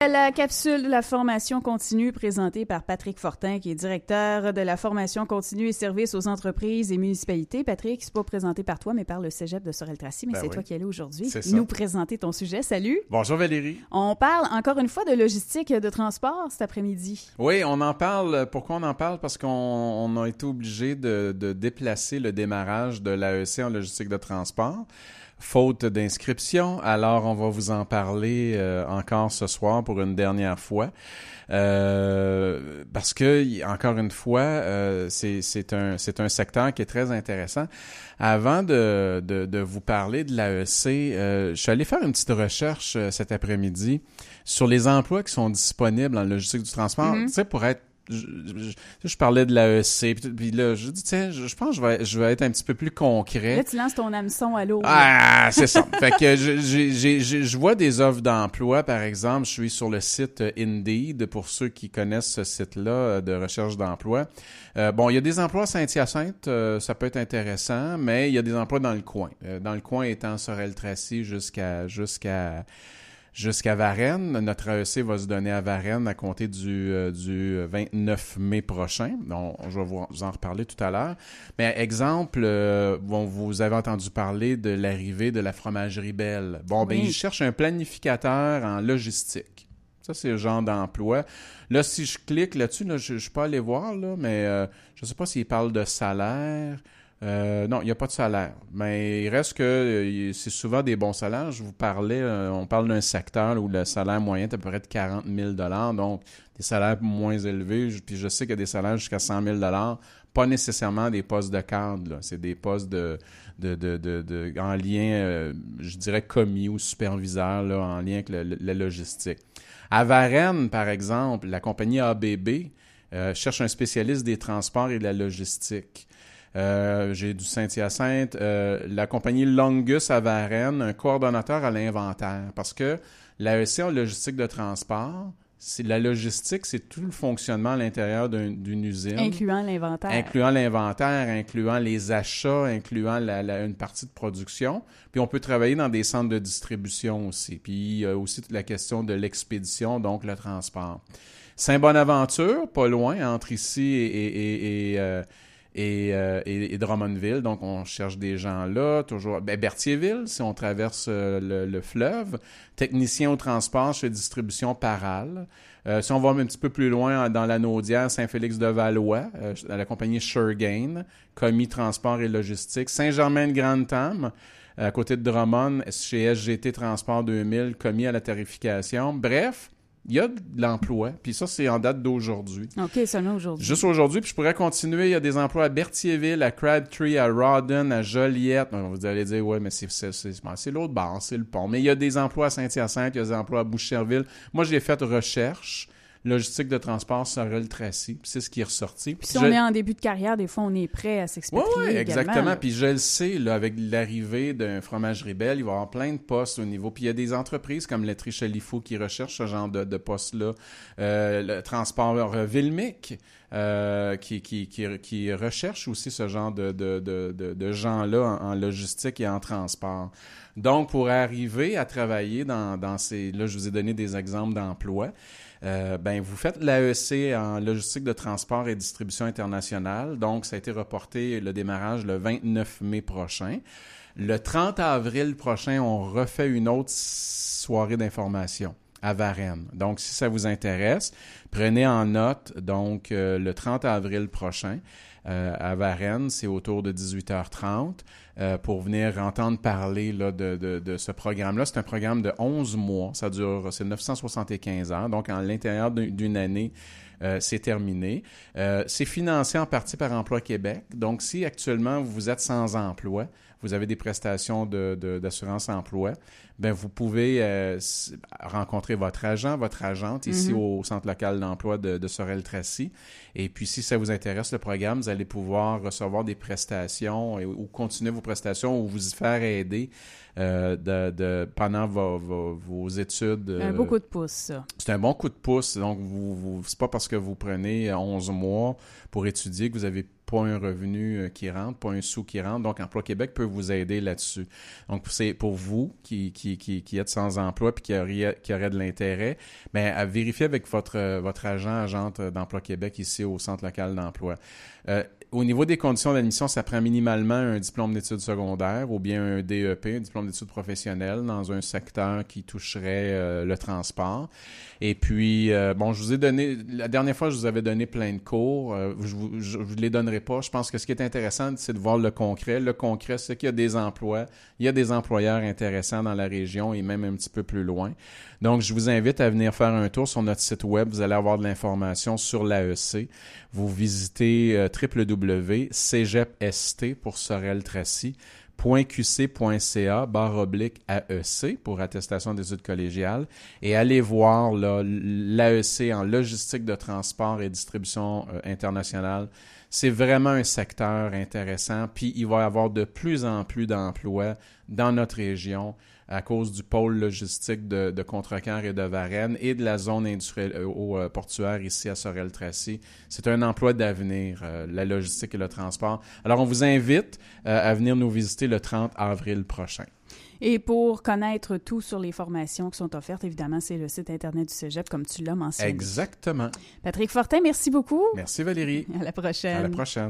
La capsule de la formation continue présentée par Patrick Fortin, qui est directeur de la formation continue et services aux entreprises et municipalités. Patrick, c'est pas présenté par toi, mais par le Cégep de Sorel-Tracy, mais c'est toi qui es là aujourd'hui. C'est ça. Nous présenter ton sujet. Salut! Bonjour Valérie. On parle encore une fois de logistique de transport cet après-midi. Oui, on en parle. Pourquoi on en parle? Parce qu'on a été obligé de déplacer le démarrage de l'AEC en logistique de transport. Faute d'inscription, alors on va vous en parler encore ce soir pour une dernière fois. Parce que, encore une fois, c'est un secteur qui est très intéressant. Avant de vous parler de l'AEC, je suis allé faire une petite recherche cet après-midi sur les emplois qui sont disponibles en logistique du transport, tu sais, pour être je parlais de l'AEC, puis là, je dis, tiens, je pense que je vais être un petit peu plus concret. Là, tu lances ton hameçon à l'eau. Ah, c'est ça. Fait que je vois des offres d'emploi, par exemple. Je suis sur le site Indeed, pour ceux qui connaissent ce site-là de recherche d'emploi. Bon, il y a des emplois à Saint-Hyacinthe, ça peut être intéressant, mais il y a des emplois dans le coin. Dans le coin étant Sorel-Tracy jusqu'à Varennes. Notre AEC va se donner à Varennes à compter du 29 mai prochain. Donc, je vais vous en reparler tout à l'heure. Mais exemple, vous avez entendu parler de l'arrivée de la fromagerie Belle. Bon, oui. Ils cherchent un planificateur en logistique. Ça, c'est le genre d'emploi. Là, si je clique là-dessus, là, je peux aller voir, là, mais je ne sais pas s'ils parlent de salaire. Non, il n'y a pas de salaire. Mais il reste que c'est souvent des bons salaires. Je vous parlais, on parle d'un secteur où le salaire moyen est à peu près de 40 000 $, donc des salaires moins élevés. Puis je sais qu'il y a des salaires jusqu'à 100 000 $, pas nécessairement des postes de cadre, là. C'est des postes en lien, je dirais, commis ou superviseur, là, en lien avec la logistique. À Varennes, par exemple, la compagnie ABB cherche un spécialiste des transports et de la logistique. J'ai du Saint-Hyacinthe, la compagnie Longus à Varennes, un coordonnateur à l'inventaire. Parce que l'AEC en logistique de transport, la logistique, c'est tout le fonctionnement à l'intérieur d'une usine. Incluant l'inventaire. Incluant les achats, incluant une partie de production. Puis on peut travailler dans des centres de distribution aussi. Puis il y a aussi toute la question de l'expédition, donc le transport. Saint-Bonaventure, pas loin, entre ici et Drummondville, donc on cherche des gens là, toujours. Berthierville, si on traverse le fleuve. Technicien au transport chez Distribution Paral. Si on va un petit peu plus loin dans la Naudière, Saint-Félix-de-Valois, à la compagnie Suregain, commis transport et logistique. Saint-Germain-de-Grande-Tame, à côté de Drummond, chez SGT Transport 2000, commis à la tarification. Bref, il y a de l'emploi, puis ça, c'est en date d'aujourd'hui. OK, seulement aujourd'hui. Juste aujourd'hui, puis je pourrais continuer. Il y a des emplois à Berthierville, à Crabtree, à Rawdon, à Joliette. Vous allez dire, ouais, mais c'est l'autre bord, c'est le pont. Mais il y a des emplois à Saint-Hyacinthe, il y a des emplois à Boucherville. Moi, j'ai fait recherche. Logistique de transport Sorel-Tracy, puis c'est ce qui est ressorti. Puis si on est en début de carrière, des fois, on est prêt à s'expatrier. Oui, exactement. Là. Puis je le sais, là, avec l'arrivée d'un fromagerie Belle, il va y avoir plein de postes au niveau. Puis il y a des entreprises comme Laiterie Chalifou qui recherchent ce genre de postes-là. Le transport Vilmic qui recherche aussi ce genre de gens-là en logistique et en transport. Donc, pour arriver à travailler dans ces... Là, je vous ai donné des exemples d'emplois. Vous faites l'AEC en logistique de transport et distribution internationale. Donc, ça a été reporté le démarrage le 29 mai prochain. Le 30 avril prochain, on refait une autre soirée d'information à Varennes. Donc, si ça vous intéresse, prenez en note, donc, le 30 avril prochain à Varennes, c'est autour de 18h30 pour venir entendre parler là, de ce programme-là. C'est un programme de 11 mois. C'est 975 heures. Donc, à l'intérieur d'une année, c'est terminé. C'est financé en partie par Emploi Québec. Donc, si actuellement vous êtes sans emploi, vous avez des prestations d'assurance emploi, vous pouvez rencontrer votre agent, votre agente ici au Centre local d'emploi de Sorel-Tracy. Et puis, si ça vous intéresse, le programme, vous allez pouvoir recevoir des prestations ou continuer vos prestations ou vous y faire aider pendant vos études. Un beau coup de pouce, ça. C'est un bon coup de pouce. Donc, c'est pas parce que vous prenez 11 mois pour étudier que vous avez pas un revenu qui rentre, pas un sou qui rentre. Donc, Emploi Québec peut vous aider là-dessus. Donc, c'est pour vous qui êtes sans emploi puis qui aurait de l'intérêt, bien, à vérifier avec votre agente d'Emploi Québec ici au Centre local d'emploi. Au niveau des conditions d'admission, ça prend minimalement un diplôme d'études secondaires ou bien un DEP, un diplôme d'études professionnelles dans un secteur qui toucherait le transport. Et puis, je vous ai donné, la dernière fois, je vous avais donné plein de cours. Je vous les donnerai pas. Je pense que ce qui est intéressant, c'est de voir le concret. Le concret, c'est qu'il y a des emplois, il y a des employeurs intéressants dans la région et même un petit peu plus loin. Donc, je vous invite à venir faire un tour sur notre site web. Vous allez avoir de l'information sur l'AEC. Vous visitez www.cégepst pour Sorel-Tracy, .qc.ca/AEC pour attestation des études collégiales et allez voir là, l'AEC en logistique de transport et distribution internationale. C'est vraiment un secteur intéressant, puis il va y avoir de plus en plus d'emplois dans notre région à cause du pôle logistique de Contrecoeur et de Varennes et de la zone industrielle portuaire ici à Sorel-Tracy. C'est un emploi d'avenir, la logistique et le transport. Alors, on vous invite à venir nous visiter le 30 avril prochain. Et pour connaître tout sur les formations qui sont offertes, évidemment, c'est le site Internet du Cégep, comme tu l'as mentionné. Exactement. Patrick Fortin, merci beaucoup. Merci Valérie. À la prochaine. À la prochaine.